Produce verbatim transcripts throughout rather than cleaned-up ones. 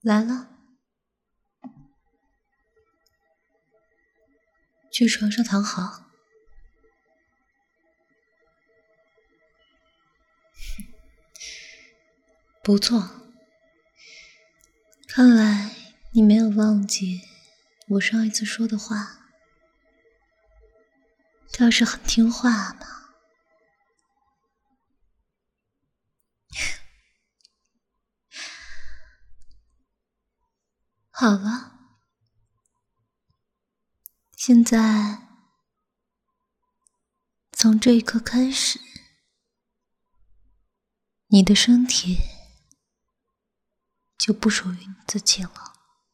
来了，去床上躺好。不错，看来你没有忘记我上一次说的话，倒是很听话嘛。好了，现在从这一刻开始，你的身体就不属于你自己了。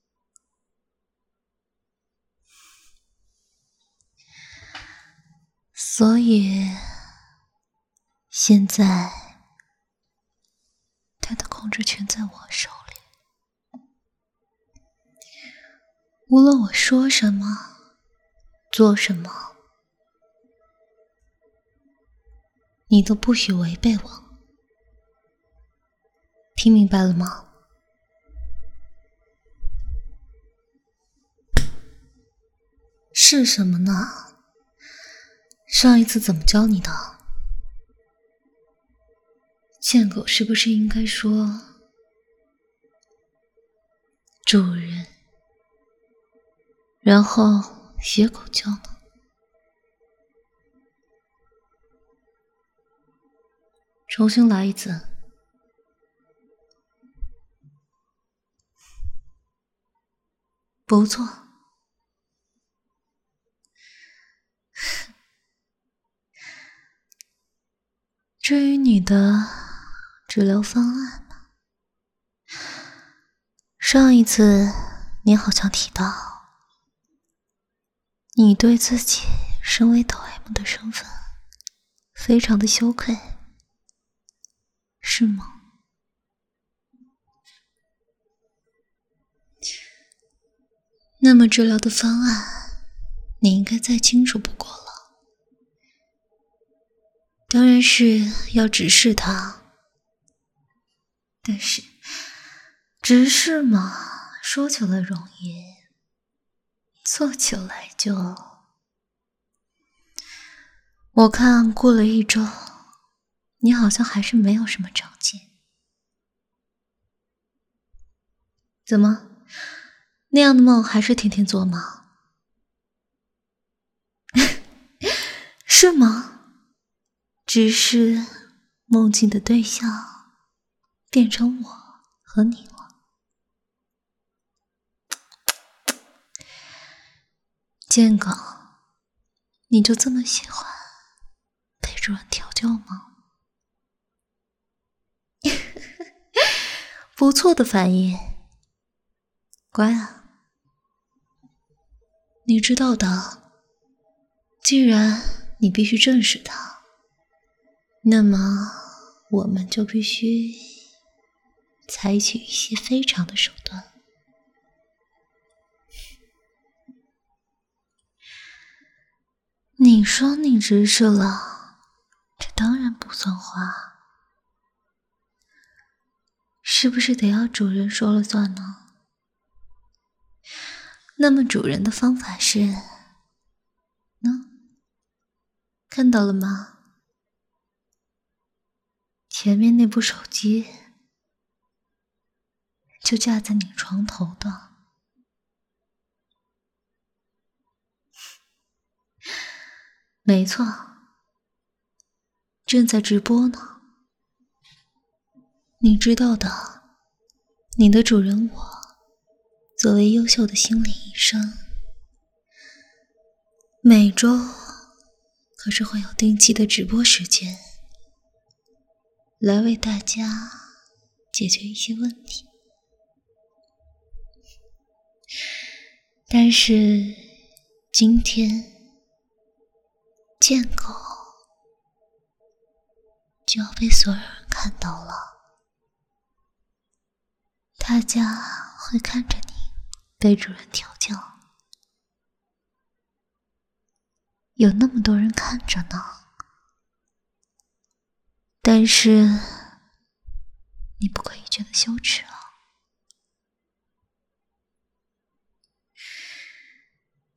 所以现在他的控制权在我手里，无论我说什么做什么，你都不许违背我，听明白了吗？是什么呢？上一次怎么教你的？贱狗是不是应该说主人，然后学狗叫呢？重新来一次。不错。至于你的治疗方案呢？上一次你好像提到，你对自己身为抖 M 的身份非常的羞愧，是吗？那么治疗的方案你应该再清楚不过了。当然是要直视它，但是直视嘛，说起来容易，做起来就……我看过了一周，你好像还是没有什么长进。怎么，那样的梦还是天天做吗？是吗？只是梦境的对象变成我和你了。贱狗，你就这么喜欢被主人调教吗？不错的反应，乖啊。你知道的，既然你必须正视它，那么我们就必须采取一些非常的手段。你说你直视了，这当然不算话，是不是得要主人说了算呢？那么主人的方法是……呢？看到了吗？前面那部手机就架在你床头的。没错，正在直播呢。你知道的，你的主人我作为优秀的心理医生，每周可是会有定期的直播时间，来为大家解决一些问题。但是今天贱狗就要被所有人看到了，大家会看着你被主人调教，有那么多人看着呢。但是你不可以觉得羞耻啊。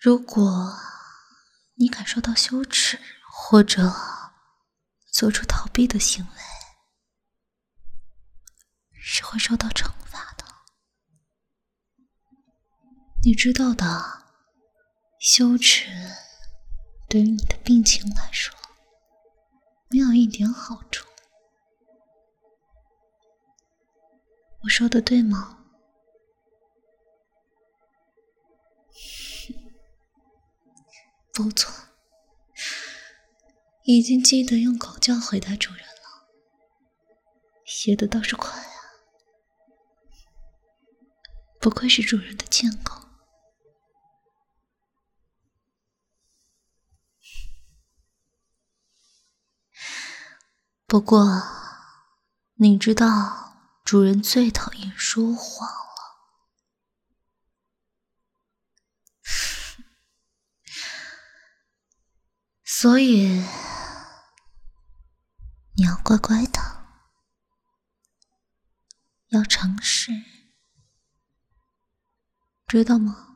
如果你感受到羞耻，或者做出逃避的行为，是会受到惩罚的。你知道的，羞耻对于你的病情来说没有一点好处。我说的对吗？不错，已经记得用狗叫回答主人了，学的倒是快啊，不愧是主人的贱狗。不过你知道主人最讨厌说谎了，所以你要乖乖的，要诚实，知道吗？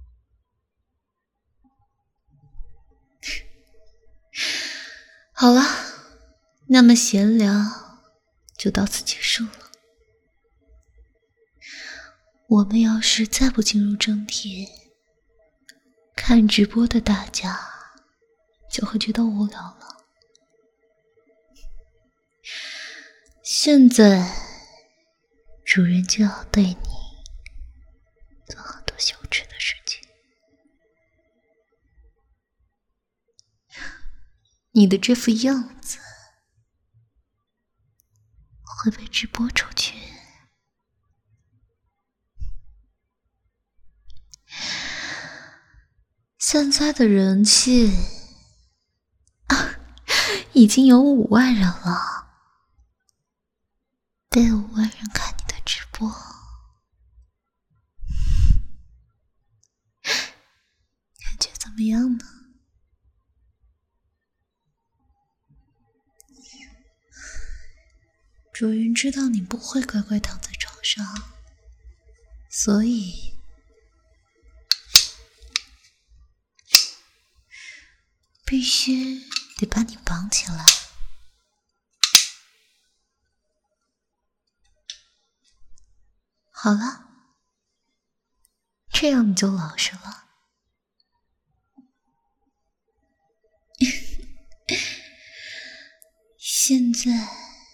好了，那么闲聊就到此结束了。我们要是再不进入正题，看直播的大家就会觉得无聊了。现在主人就要对你做很多羞耻的事情，你的这副样子会被直播出去。现在的人气啊，已经有五万人了，被五万人看你的直播，感觉怎么样呢？主人知道你不会乖乖躺在床上，所以必须得把你绑起来。好了，这样你就老实了。现在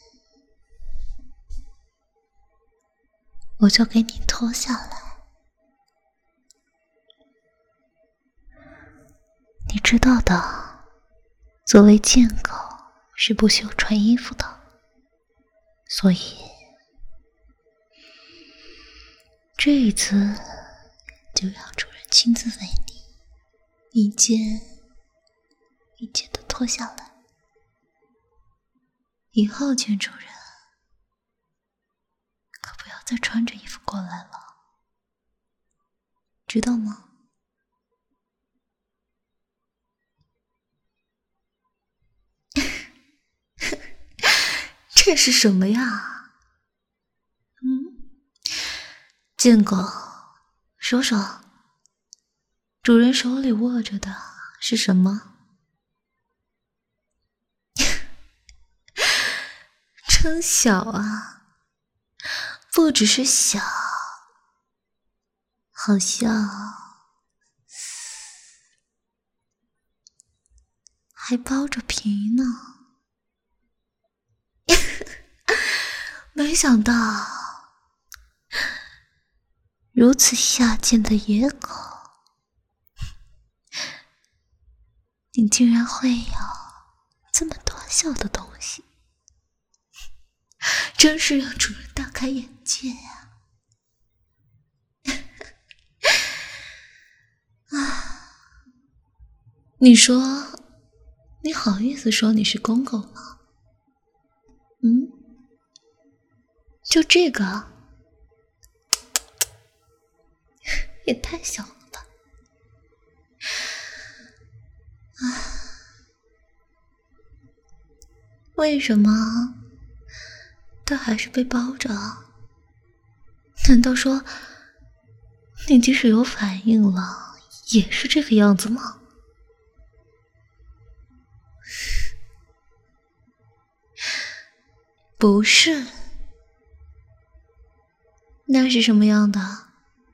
我就给你脱下来。你知道的，作为贱狗是不需要穿衣服的，所以这一次就让主人亲自为你一件一件的脱下来。以后见主人可不要再穿着衣服过来了，知道吗？这是什么呀？嗯，贱狗，说说，主人手里握着的是什么？真小啊，不只是小，好像还包着皮呢。没想到如此下贱的野狗，你竟然会有这么多小的东西，真是让主人大开眼界呀！啊，你说，你好意思说你是公狗吗？嗯，就这个，也太小了吧！啊，为什么它还是被包着？难道说你即使有反应了， 也是这个样子吗？不是，那是什么样的？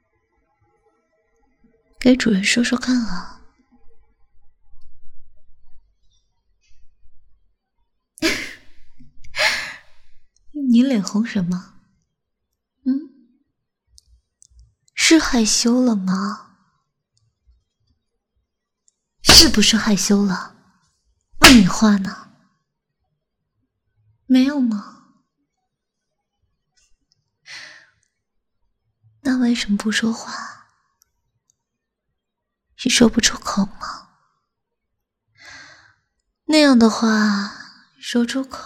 给主人说说看啊。你脸红什么？嗯？是害羞了吗？是不是害羞了？问你话呢？没有吗？那为什么不说话？是说不出口吗？那样的话说出口，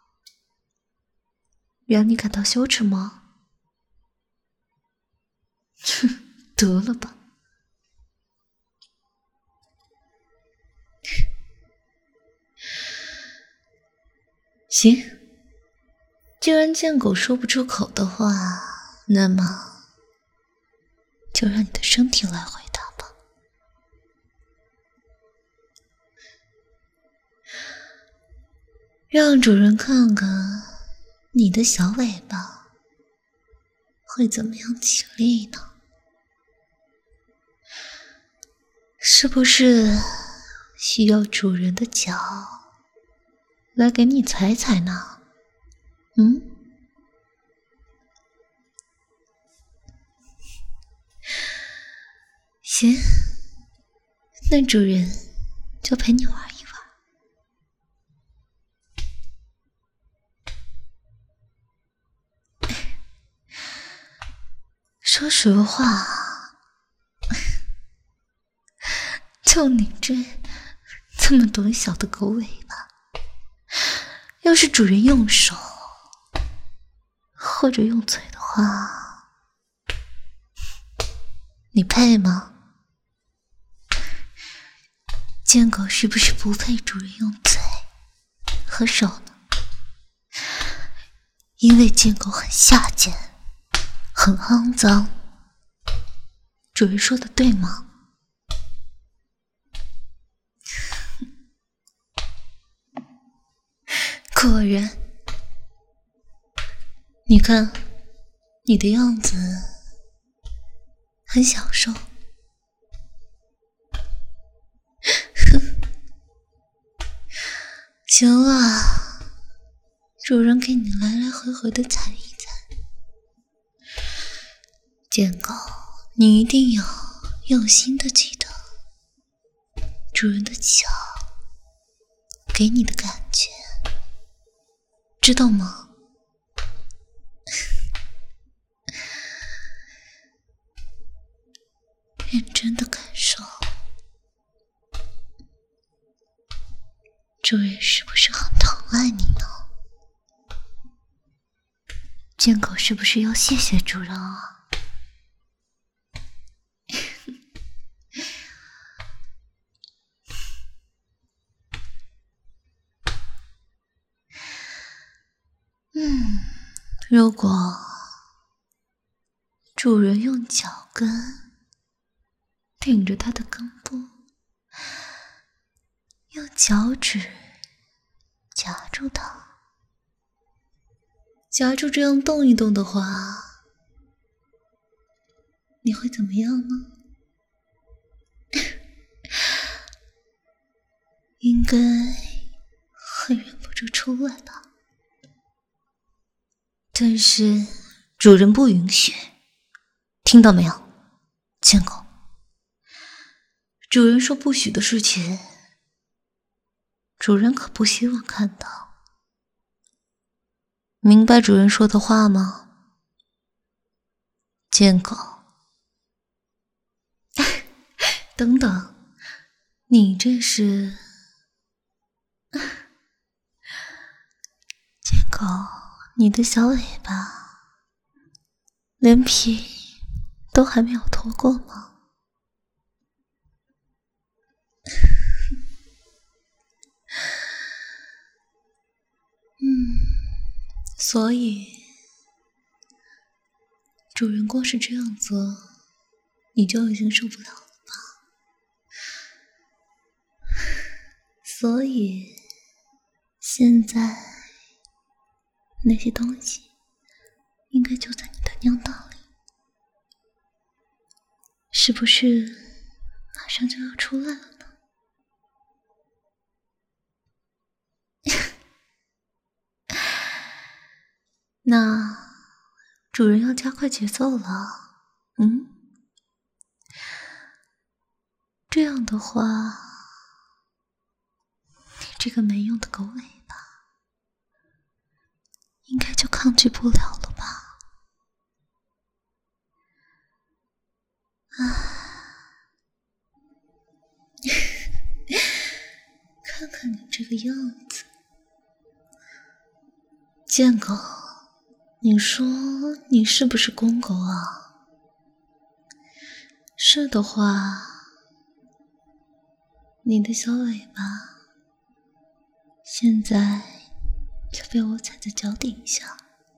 让你感到羞耻吗？得了吧。行，既然贱狗说不出口的话，那么就让你的身体来回答吧。让主人看看你的小尾巴会怎么样起立呢？是不是需要主人的脚来给你踩踩呢？嗯？行，那主人就陪你玩一玩。说实话，就你这这么短小的狗尾巴，要是主人用手或者用嘴的话，你配吗？贱狗是不是不配主人用嘴和手呢？因为贱狗很下贱，很肮脏。主人说的对吗？果然，你看你的样子很享受。行了，主人给你来来回回的踩一踩。贱狗，你一定要用心的记得主人的脚给你的感觉，知道吗？认真的感受，主人是不是很疼爱你呢？贱狗是不是要谢谢主人啊？嗯，如果主人用脚跟顶着它的根部，用脚趾夹住它，夹住这样动一动的话，你会怎么样呢？应该会忍不住出来吧。但是主人不允许，听到没有，贱狗？主人说不许的事情，主人可不希望看到。明白主人说的话吗？贱狗。等等，你这是……贱狗，你的小尾巴连皮都还没有脱过吗？嗯，所以主人光是这样做，你就已经受不了了吧？ 所以现在那些东西应该就在你的尿道里，是不是马上就要出来了呢？那主人要加快节奏了。嗯，这样的话，你这个没用的狗尾巴应该就抗拒不了了吧？啊，看看你这个样子，贱狗，你说你是不是公狗啊？是的话，你的小尾巴现在就被我踩在脚底下，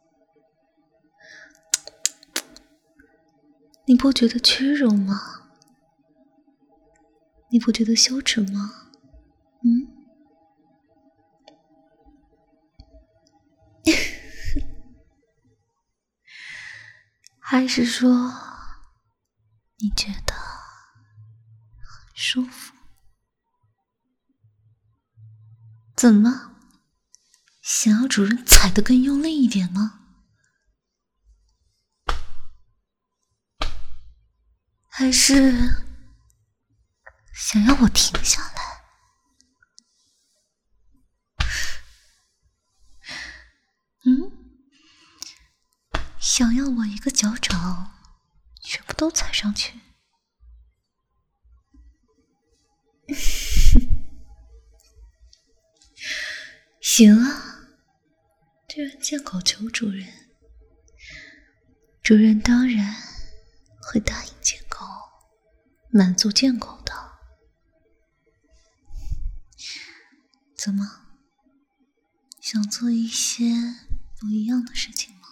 你不觉得屈辱吗？你不觉得羞耻吗？嗯？还是说你觉得很舒服？怎么，想要主人踩得更用力一点吗？还是想要我停下来？嗯？想要我一个脚掌全部都踩上去？行啊，既然贱狗求主人，主人当然会答应贱狗，满足贱狗的。怎么，想做一些不一样的事情吗？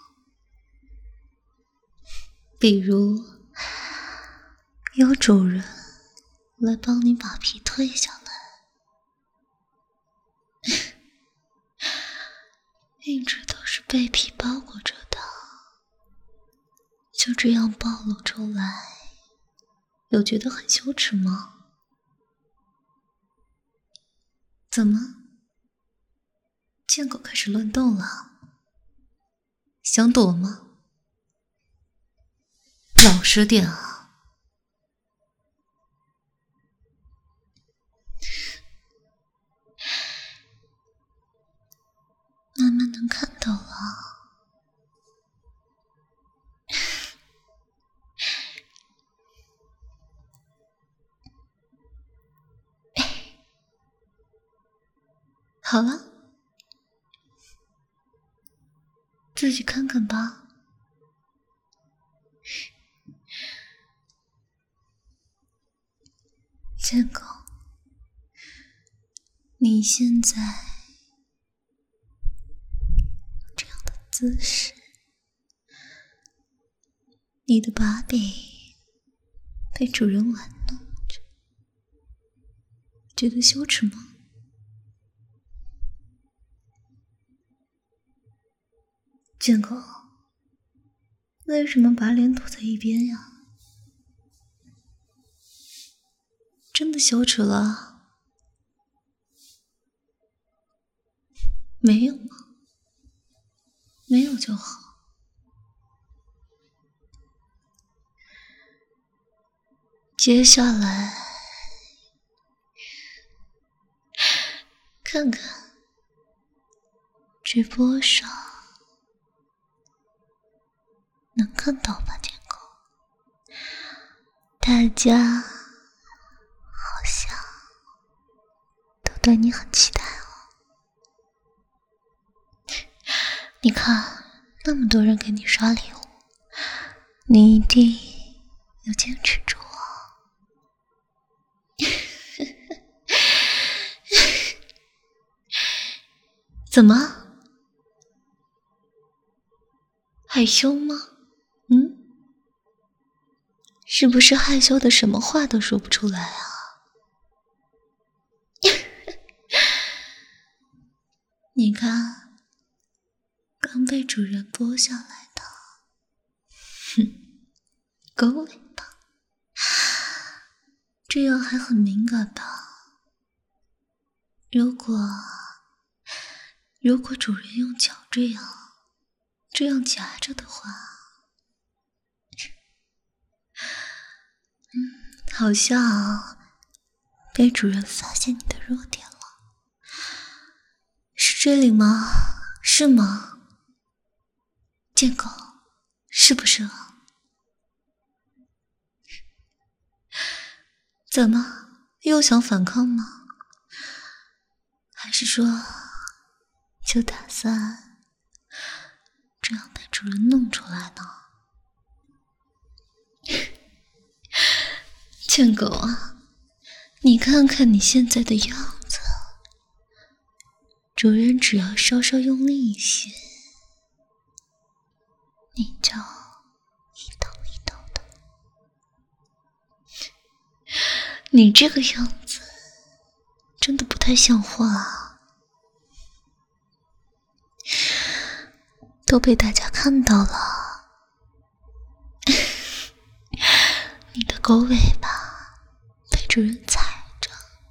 比如有主人来帮你把皮退下来，一直都是被皮包裹着的，就这样暴露出来，有觉得很羞耻吗？怎么，贱狗开始乱动了？想躲吗？老实点啊！慢慢能看到了。好了，自己看看吧。贱狗，你现在这样的姿势，你的把柄被主人玩弄着，觉得羞耻吗？贱狗，为什么把脸躲在一边呀？真的羞耻了？没有吗？没有就好。接下来，看看直播上能看到吧，天狗？大家好像都对你很期待哦。你看，那么多人给你刷礼物，你一定要坚持住哦。怎么？害羞吗？嗯？是不是害羞的什么话都说不出来啊？ 你看，刚被主人剥下来的，哼，狗尾巴，这样还很敏感吧？如果如果主人用脚这样这样夹着的话，嗯，好像被主人发现你的弱点了。是这里吗？是吗？贱狗，是不是啊？怎么，又想反抗吗？还是说，就打算这样被主人弄出来呢？贱狗啊，你看看你现在的样子，主人只要稍稍用力一些，你就一抖一抖的。你这个样子真的不太像话啊，都被大家看到了。你的狗尾巴被主人踩着，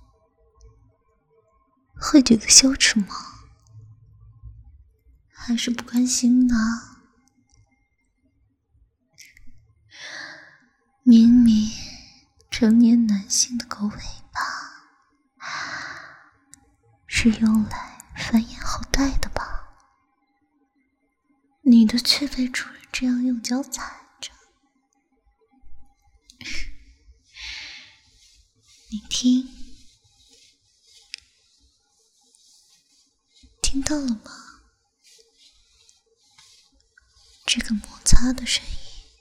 会觉得羞耻吗？还是不甘心呢？明明成年男性的狗尾巴是用来繁衍后代的吧？你的却被主人这样用脚踩着。你听，听到了吗？这个摩擦的声音。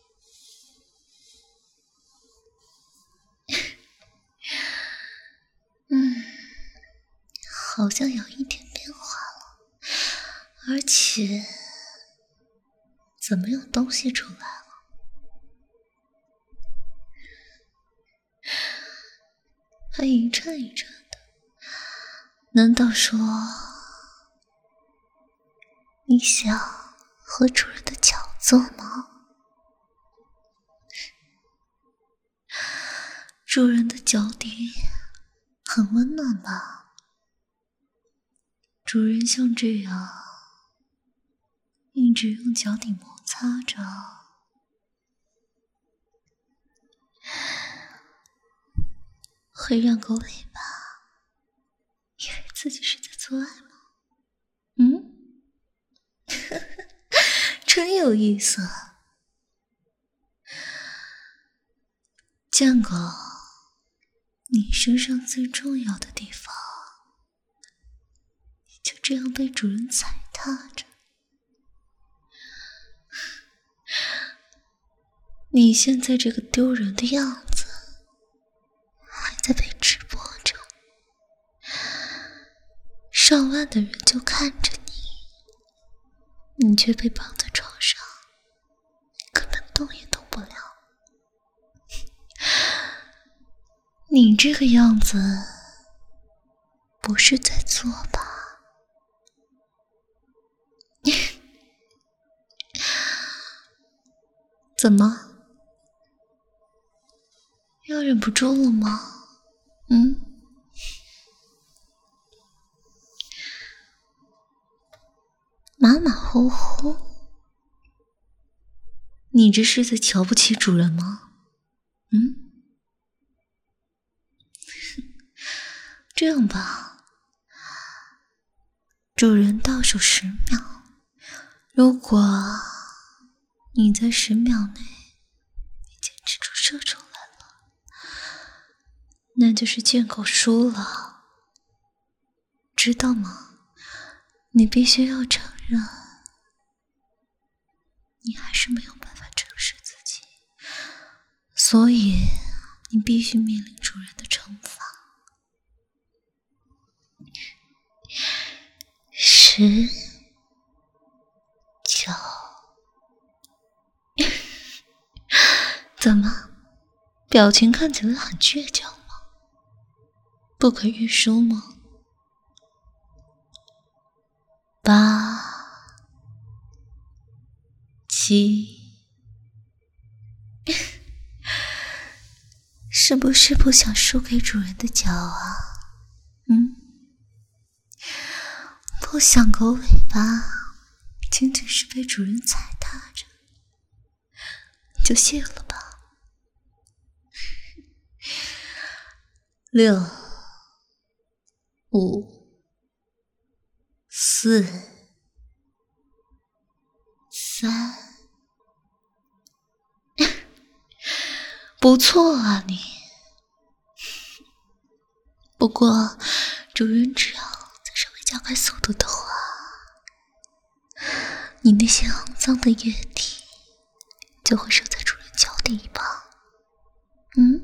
嗯，好像有一点变化了，而且怎么有东西出来了？还一颤一颤的，难道说你想和主人的脚做吗？主人的脚底很温暖吧？主人像这样一直用脚底摩擦着，会让狗尾巴以为自己是在做爱吗？嗯？真有意思。贱狗，你身上最重要的地方就这样被主人踩踏着。你现在这个丢人的样子还在被直播着，上万的人就看着你，你却被绑在床上，根本动也动不了。你这个样子不是在做吧？怎么？要忍不住了吗？嗯？马马虎虎，你这是在瞧不起主人吗？嗯？这样吧，主人倒数十秒，如果你在十秒内坚持住射出来了，那就是贱狗输了，知道吗？你必须要承认，你还是没有办法正视自己，所以你必须面临主人的惩罚。十、九，怎么？表情看起来很倔强吗？不可预输吗？ 八、七，是不是不想输给主人的脚啊？嗯，不想狗尾巴仅仅是被主人踩踏着就谢了吧？六、五、四、三，不错啊你。不过主人只要再稍微加快速度的话，你那些肮脏的液体就会射在主人脚底一旁。嗯？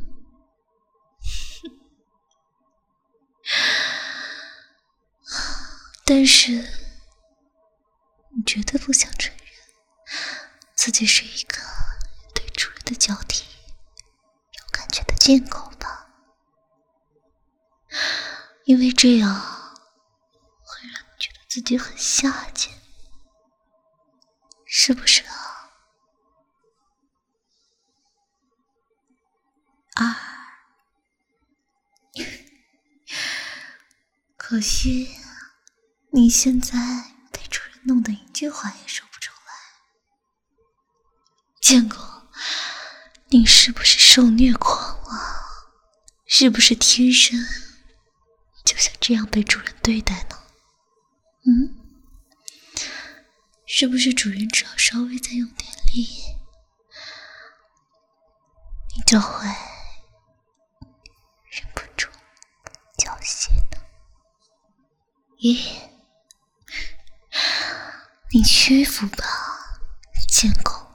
但是你绝对不想承认自己是一个对主人的脚底有感觉的贱狗吧？因为这样会让你觉得自己很下贱，是不是啊？二，可惜你现在被主人弄得一句话也说不出来。贱狗，你是不是受虐狂啊？是不是天生就想这样被主人对待呢？嗯？是不是主人只要稍微再用点力，你就会忍不住叫嚣呢？咦，你屈服吧，贱狗！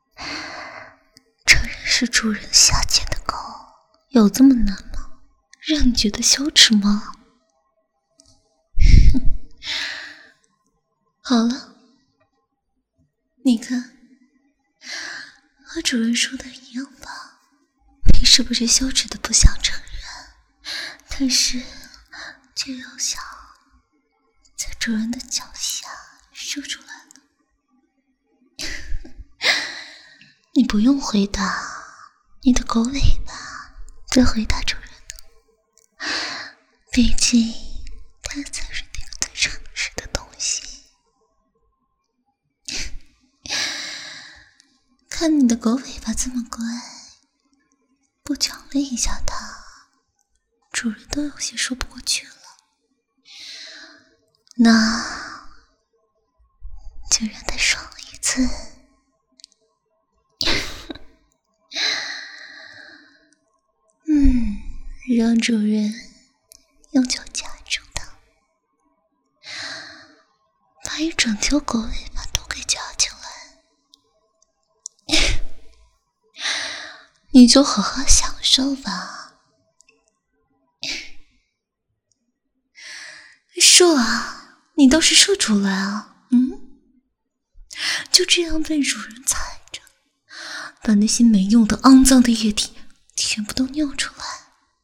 承认是主人下贱的狗，有这么难吗？让你觉得羞耻吗？好了，你看，和主人说的一样吧，你是不是羞耻的不想承认，但是却又想在主人的脚下说出来了？你不用回答，你的狗尾巴在回答主人呢，毕竟它才是那个最诚实的东西。看你的狗尾巴这么乖，不奖励一下它，主人都有些说不过去了。那就让它爽一次。嗯，让主人用脚夹住它，把一整条狗尾巴都给夹起来。你就好好享受吧。说啊，你倒是说出来啊！嗯，就这样被主人踩着，把那些没用的肮脏的液体全部都尿出来。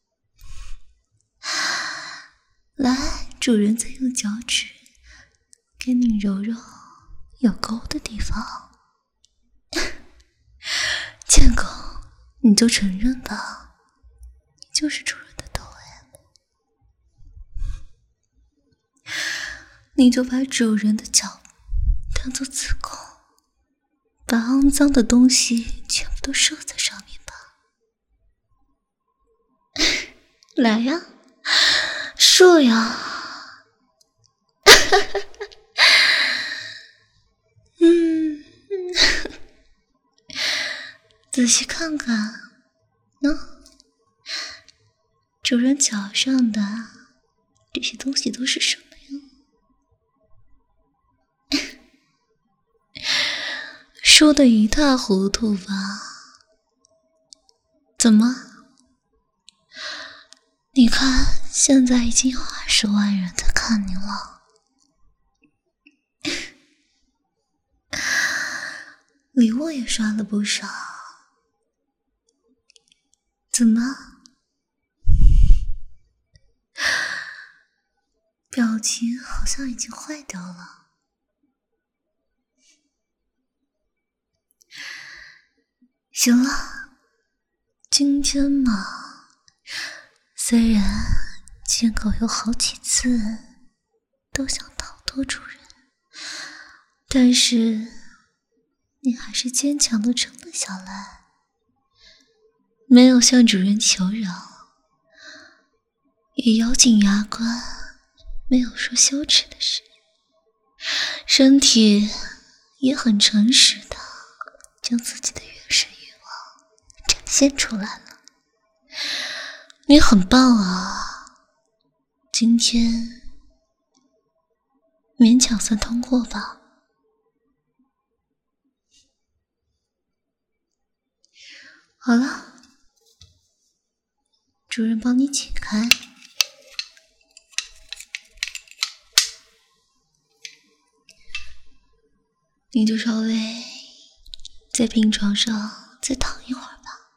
来，主人再用脚趾给你揉揉有沟的地方。贱狗，你就承认吧，你就是主人的头哎！你就把主人的脚当作子宫，把肮脏的东西全部都射在上面吧。来呀，射呀！嗯，仔细看看，喏，主人脚上的这些东西都是什么呀？说得一塌糊涂吧？怎么？你看，现在已经有二十万人在看你了。礼物也刷了不少。怎么？表情好像已经坏掉了。 行了，今天嘛，虽然见狗有好几次都想逃脱主人，但是你还是坚强地撑了下来，没有向主人求饶，也咬紧牙关，没有说羞耻的事，身体也很诚实的将自己的原始欲望展现出来了。你很棒啊，今天勉强算通过吧。好了，主人帮你解开。你就稍微在病床上再躺一会儿吧。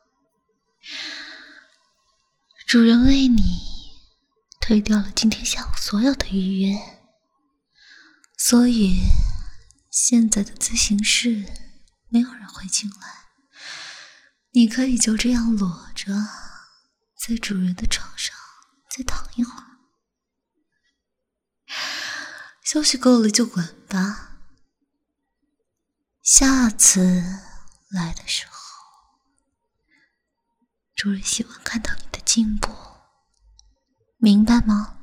主人为你推掉了今天下午所有的预约，所以现在的咨询室没有人会进来，你可以就这样裸着在主人的床上再躺一会儿。休息够了就滚吧。下次来的时候，主人希望看到你的进步，明白吗？